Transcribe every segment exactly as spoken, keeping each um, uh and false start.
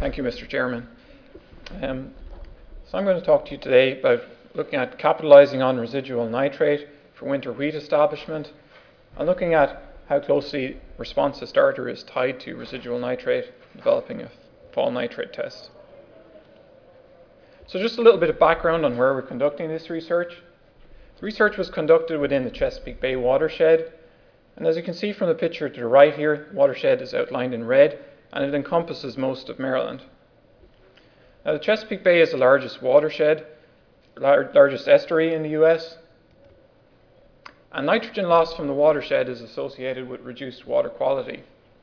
Thank you, Mister Chairman. Um, so I'm going to talk to you today about looking at capitalising on residual nitrate for winter wheat establishment and looking at how closely response to starter is tied to residual nitrate, developing a fall nitrate test. So just a little bit of background on where we're conducting this research. The research was conducted within the Chesapeake Bay watershed, and as you can see from the picture to the right here, the watershed is outlined in red and it encompasses most of Maryland. Now, the Chesapeake Bay is the largest watershed, lar- largest estuary in the U S, and nitrogen loss from the watershed is associated with reduced water quality.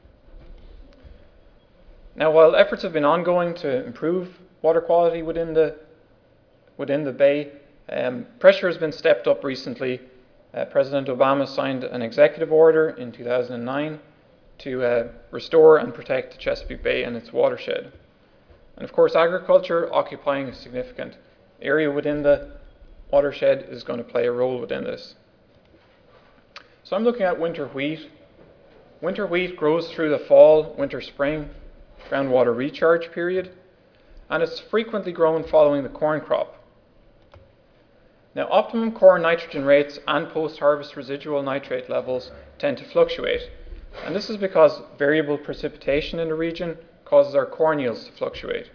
Now, while efforts have been ongoing to improve water quality within the, within the bay, um, pressure has been stepped up recently. Uh, President Obama signed an executive order in two thousand nine to uh, restore and protect the Chesapeake Bay and its watershed. And of course, agriculture, occupying a significant area within the watershed, is going to play a role within this. So I'm looking at winter wheat. Winter wheat grows through the fall, winter, spring groundwater recharge period, and it's frequently grown following the corn crop. Now, optimum corn nitrogen rates and post-harvest residual nitrate levels tend to fluctuate, and this is because variable precipitation in the region causes our corn yields to fluctuate.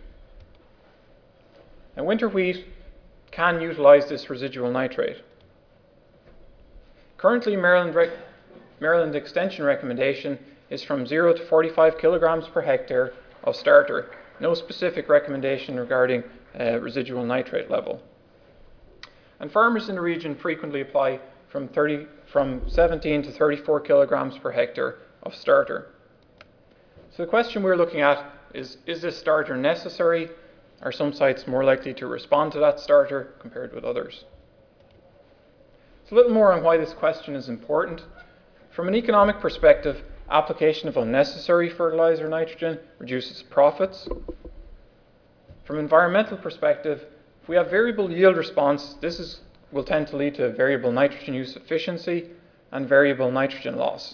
Now, winter wheat can utilize this residual nitrate. Currently, Maryland, rec- Maryland Extension recommendation is from zero to forty-five kilograms per hectare of starter. No specific recommendation regarding uh, residual nitrate level. And farmers in the region frequently apply from, thirty, from seventeen to thirty-four kilograms per hectare of starter. So the question we're looking at is, is this starter necessary? Are some sites more likely to respond to that starter compared with others? So a little more on why this question is important. From an economic perspective, application of unnecessary fertilizer nitrogen reduces profits. From an environmental perspective, if we have variable yield response, this is, will tend to lead to variable nitrogen use efficiency and variable nitrogen loss.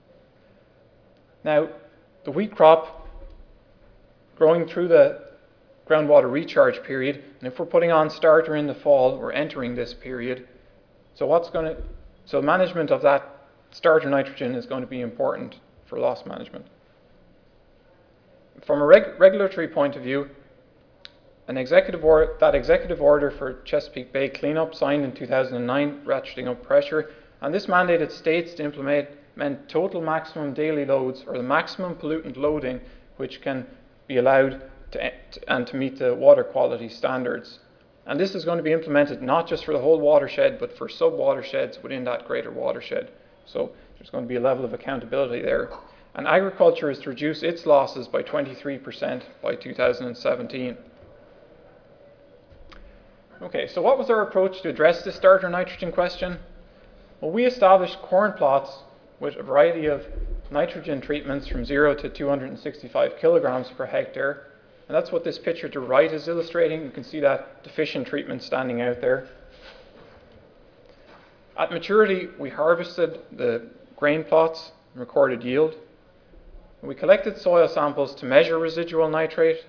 Now, the wheat crop growing through the groundwater recharge period, and if we're putting on starter in the fall, we're entering this period. So what's going to, so management of that starter nitrogen is going to be important for loss management. From a reg- regulatory point of view, an executive or, that executive order for Chesapeake Bay cleanup signed in two thousand nine, ratcheting up pressure, and this mandated states to implement total maximum daily loads, or the maximum pollutant loading, which can be allowed to, and to meet the water quality standards. And this is going to be implemented not just for the whole watershed, but for sub-watersheds within that greater watershed. So there's going to be a level of accountability there. And agriculture is to reduce its losses by twenty-three percent by two thousand seventeen. Okay, so what was our approach to address this starter nitrogen question? Well, we established corn plots with a variety of nitrogen treatments from zero to two hundred sixty-five kilograms per hectare. And that's what this picture to the right is illustrating. You can see that deficient treatment standing out there. At maturity, we harvested the grain plots and recorded yield. We collected soil samples to measure residual nitrate.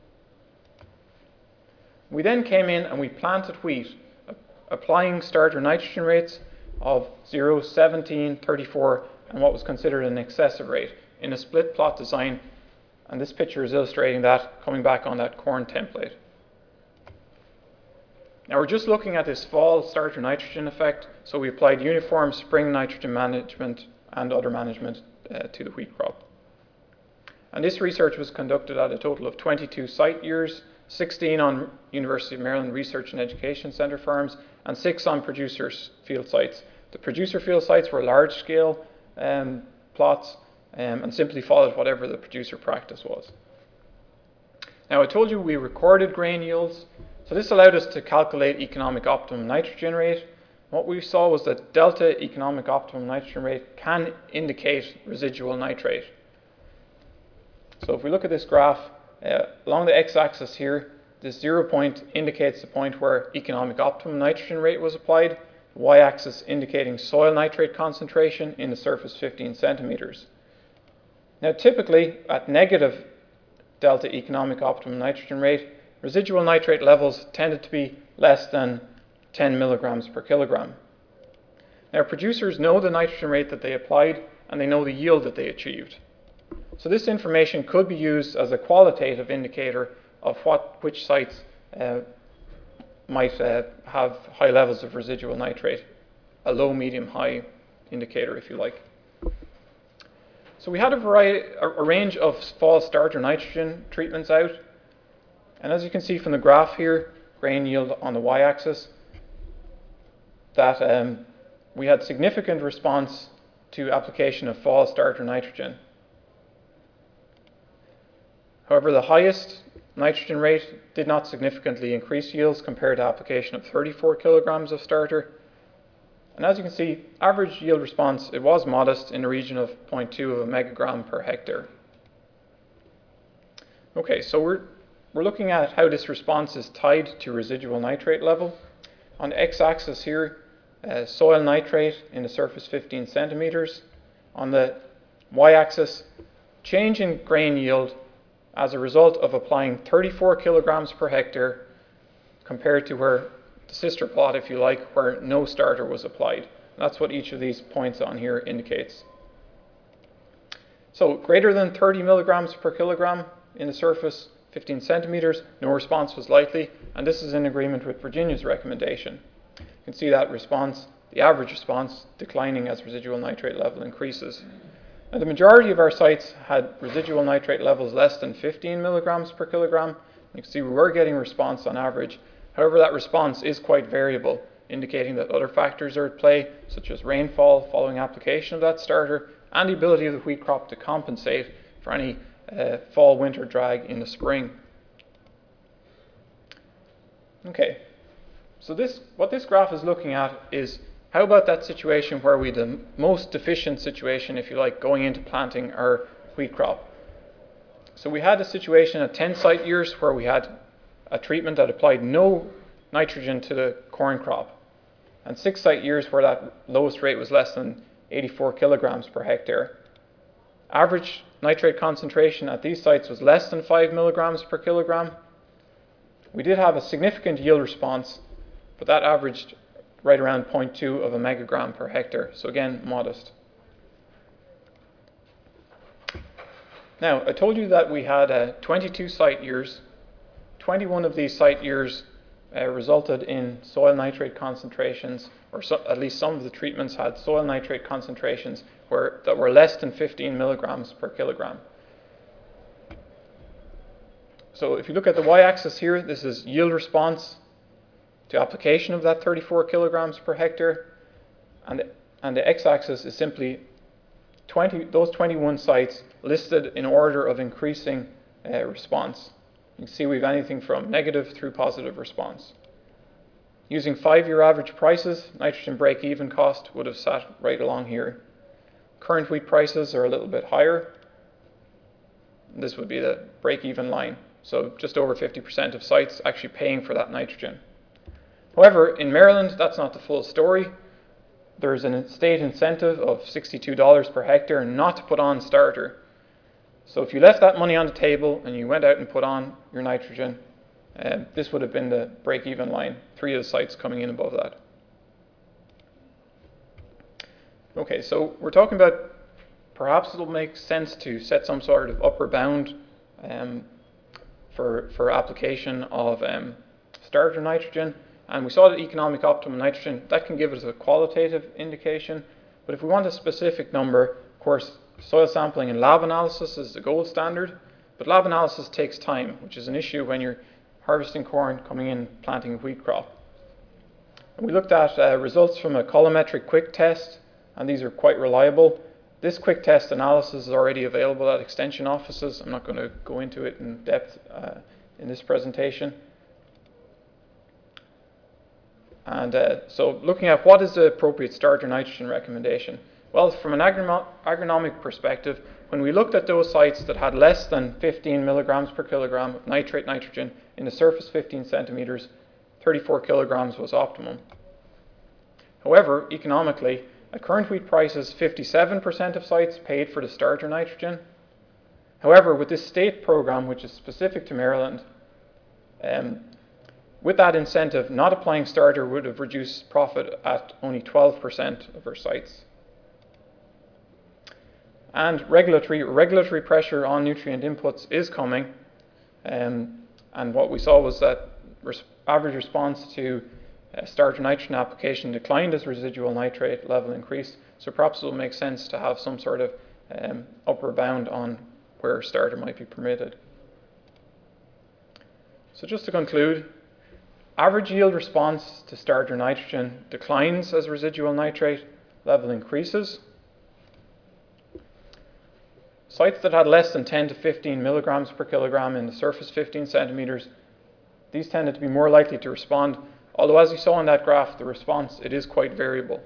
We then came in and we planted wheat, applying starter nitrogen rates of zero, seventeen, thirty-four, and what was considered an excessive rate in a split plot design. And this picture is illustrating that, coming back on that corn template. Now we're just looking at this fall starter nitrogen effect, so we applied uniform spring nitrogen management and other management uh, to the wheat crop. And this research was conducted at a total of twenty-two site years, sixteen on University of Maryland Research and Education Center farms, and six on producer field sites. The producer field sites were large-scale um, plots um, and simply followed whatever the producer practice was. Now, I told you we recorded grain yields, so this allowed us to calculate economic optimum nitrogen rate. What we saw was that delta economic optimum nitrogen rate can indicate residual nitrate. So if we look at this graph, uh, along the x-axis here, this zero point indicates the point where economic optimum nitrogen rate was applied, the y-axis indicating soil nitrate concentration in the surface fifteen centimeters. Now typically at negative delta economic optimum nitrogen rate, residual nitrate levels tended to be less than ten milligrams per kilogram. Now, producers know the nitrogen rate that they applied and they know the yield that they achieved. So this information could be used as a qualitative indicator of what which sites uh, might uh, have high levels of residual nitrate, a low, medium, high indicator, if you like. So we had a variety, a, a range of fall starter nitrogen treatments out, and as you can see from the graph here, grain yield on the y-axis, that um, we had significant response to application of fall starter nitrogen. However, the highest nitrogen rate did not significantly increase yields compared to application of thirty-four kilograms of starter. And as you can see, average yield response, it was modest in the region of zero point two of a megagram per hectare. Okay, so we're, we're looking at how this response is tied to residual nitrate level. On the x-axis here, uh, soil nitrate in the surface fifteen centimeters. On the y-axis, change in grain yield as a result of applying thirty-four kilograms per hectare compared to where the sister plot, if you like, where no starter was applied. That's what each of these points on here indicates. So greater than thirty milligrams per kilogram in the surface, fifteen centimeters, no response was likely, and this is in agreement with Virginia's recommendation. You can see that response, the average response, declining as residual nitrate level increases. Now, the majority of our sites had residual nitrate levels less than fifteen milligrams per kilogram. You can see we were getting response on average. However, that response is quite variable, indicating that other factors are at play, such as rainfall following application of that starter, and the ability of the wheat crop to compensate for any uh, fall-winter drag in the spring. Okay, so this, what this graph is looking at is how about that situation where we the most deficient situation, if you like, going into planting our wheat crop. So we had a situation at ten site years where we had a treatment that applied no nitrogen to the corn crop, and six site years where that lowest rate was less than eighty-four kilograms per hectare. Average nitrate concentration at these sites was less than five milligrams per kilogram. We did have a significant yield response, but that averaged right around zero point two of a megagram per hectare, so again, modest. Now, I told you that we had uh, twenty-two site years. twenty-one of these site years uh, resulted in soil nitrate concentrations, or so, at least some of the treatments had soil nitrate concentrations where, that were less than fifteen milligrams per kilogram. So if you look at the y-axis here, this is yield response to application of that thirty-four kilograms per hectare, and the, and the x-axis is simply twenty, those twenty-one sites listed in order of increasing uh, response. You can see we have anything from negative through positive response. Using five-year average prices, nitrogen break-even cost would have sat right along here. Current wheat prices are a little bit higher. This would be the break-even line. So just over fifty percent of sites actually paying for that nitrogen. However, in Maryland, that's not the full story. There's a state incentive of sixty-two dollars per hectare not to put on starter. So if you left that money on the table and you went out and put on your nitrogen, uh, this would have been the break-even line, three of the sites coming in above that. Okay, so we're talking about perhaps it'll make sense to set some sort of upper bound um, for, for application of um, starter nitrogen. And we saw that economic optimum nitrogen, that can give us a qualitative indication. But if we want a specific number, of course, soil sampling and lab analysis is the gold standard. But lab analysis takes time, which is an issue when you're harvesting corn, coming in, planting a wheat crop. And we looked at uh, results from a colorimetric quick test, and these are quite reliable. This quick test analysis is already available at extension offices. I'm not going to go into it in depth uh, in this presentation. And uh, so looking at what is the appropriate starter nitrogen recommendation. Well, from an agron agronomic perspective, when we looked at those sites that had less than fifteen milligrams per kilogram of nitrate nitrogen in the surface fifteen centimeters, thirty-four kilograms was optimum. However, economically, at current wheat prices, fifty-seven percent of sites paid for the starter nitrogen, However, with this state program, which is specific to Maryland, um, with that incentive, not applying starter would have reduced profit at only twelve percent of our sites. And regulatory, regulatory pressure on nutrient inputs is coming. Um, and what we saw was that res- average response to uh, starter nitrogen application declined as residual nitrate level increased. So perhaps it will make sense to have some sort of um, upper bound on where starter might be permitted. So just to conclude, average yield response to starter nitrogen declines as residual nitrate level increases. Sites that had less than ten to fifteen milligrams per kilogram in the surface fifteen centimeters, these tended to be more likely to respond, although as you saw in that graph, the response, it is quite variable.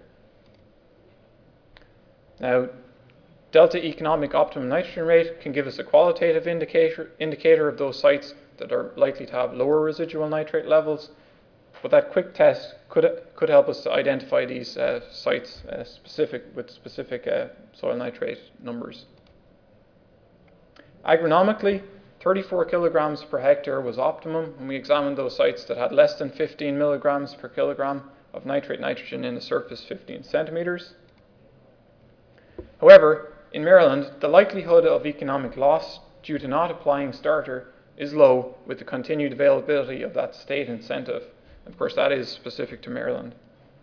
Now, delta economic optimum nitrogen rate can give us a qualitative indicator, indicator of those sites that are likely to have lower residual nitrate levels, but that quick test could, could help us to identify these uh, sites uh, specific with specific uh, soil nitrate numbers. Agronomically, thirty-four kilograms per hectare was optimum when we examined those sites that had less than fifteen milligrams per kilogram of nitrate nitrogen in the surface fifteen centimeters. However, in Maryland, the likelihood of economic loss due to not applying starter is low with the continued availability of that state incentive. Of course, that is specific to Maryland.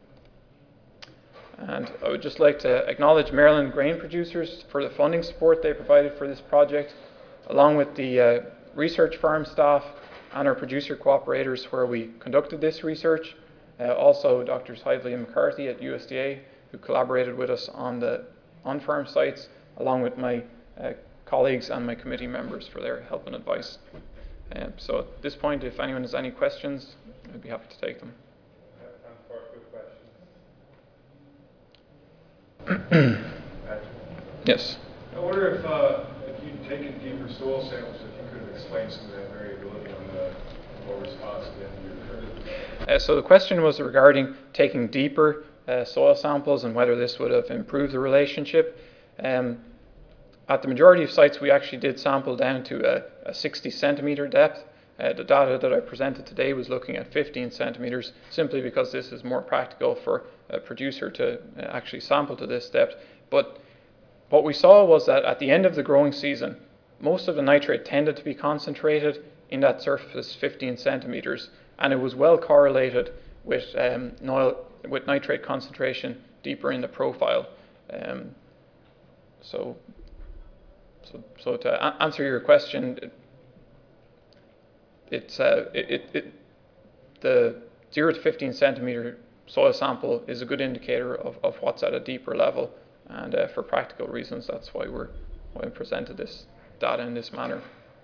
And I would just like to acknowledge Maryland grain producers for the funding support they provided for this project, along with the uh, research farm staff and our producer cooperators where we conducted this research. Uh, also, Doctors Hively and McCarthy at U S D A, who collaborated with us on the on-farm sites, along with my uh, colleagues and my committee members for their help and advice. Uh, so at this point, if anyone has any questions, I'd be happy to take them. I have time for quick questions. Yes. I wonder if, uh, if you'd taken deeper soil samples, if you could have explained some of that variability on the low response at the end of your curve. Uh, so the question was regarding taking deeper uh, soil samples and whether this would have improved the relationship. Um, at the majority of sites, we actually did sample down to a, a sixty centimeter depth. Uh, the data that I presented today was looking at fifteen centimeters, simply because this is more practical for a producer to uh, actually sample to this depth. But what we saw was that at the end of the growing season, most of the nitrate tended to be concentrated in that surface fifteen centimeters, and it was well correlated with um, noil, with nitrate concentration deeper in the profile. Um, so, so, so to a- answer your question, it, it's uh, it, it, it the zero to fifteen centimeter soil sample is a good indicator of, of what's at a deeper level. And uh, for practical reasons, that's why we're why we presented this data in this manner.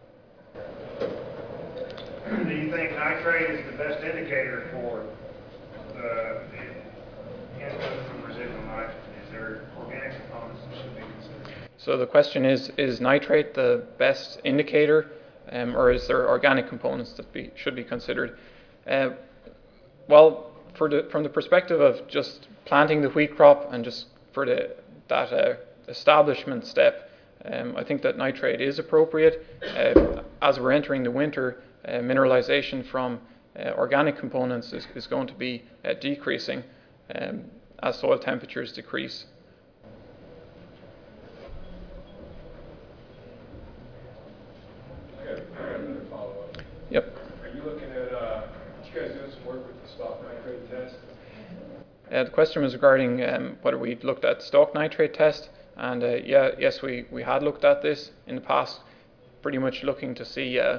Do you think nitrate is the best indicator for the, the input from residual nitrogen? Is there organic components that should be considered? So the question is: is nitrate the best indicator, um, or is there organic components that be, should be considered? Uh, well, for the, from the perspective of just planting the wheat crop and just for the that uh, establishment step, um, I think that nitrate is appropriate. Uh, as we're entering the winter, uh, mineralization from uh, organic components is, is going to be uh, decreasing um, as soil temperatures decrease. I got, I got another follow-up. Yep. Are you looking at, uh, you guys doing some work with the stock nitrate test? Uh, the question was regarding um, whether we looked at stock nitrate test, and uh, yeah, yes, we, we had looked at this in the past, pretty much looking to see uh,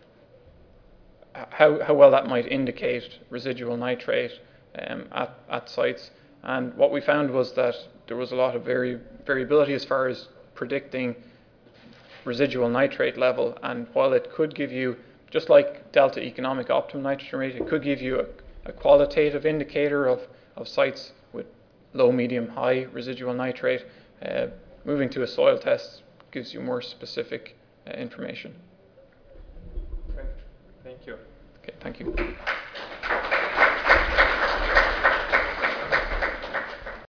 how how well that might indicate residual nitrate um, at at sites. And what we found was that there was a lot of vari- variability as far as predicting residual nitrate level. And while it could give you, just like delta economic optimum nitrogen rate, it could give you a, a qualitative indicator of of sites with low, medium, high residual nitrate. Uh, moving to a soil test gives you more specific uh, information. Okay. Thank you. Okay, thank you.